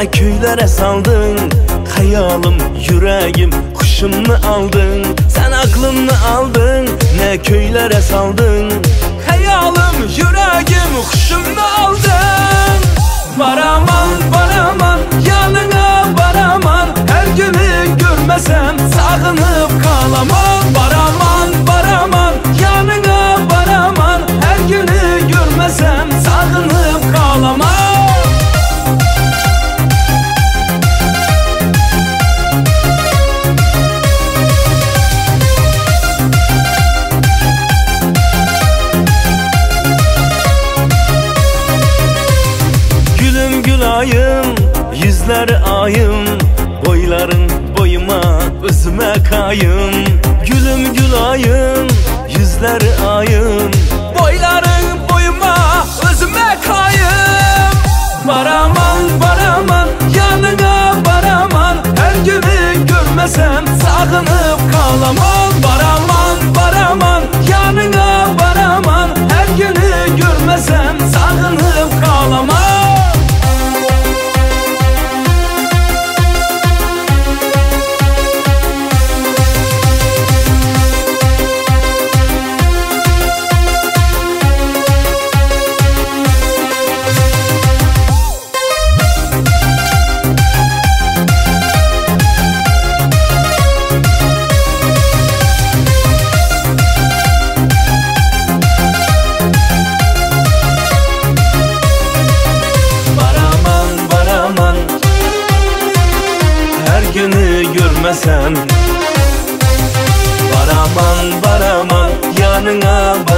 ne köylere saldın. Hayalım, yüreğim, kuşumnu aldın. Sen aklımı aldın, ne köylere saldın. Hayalım, yüreğim, kuşumnu aldın. Baraman, baraman, yanına baraman. Her günü görmesem sağınıp kalamam. Baraman, baraman, yanına baraman. Her günü görmesem sağınıp kalamam. Gülayım, yüzleri ayım, boyların boyuma, özüme kayım. Gülüm gülayım, yüzleri ayım, boyların boyuma, özüme kayım. Baraman, baraman, yanına baraman. Her günü görmesem sağınıp kalamam. Baraman, baraman, yanına baraman. Her günü görmesem sağınıp kalamam. Görmesen baraman, baraman, yanına baraman.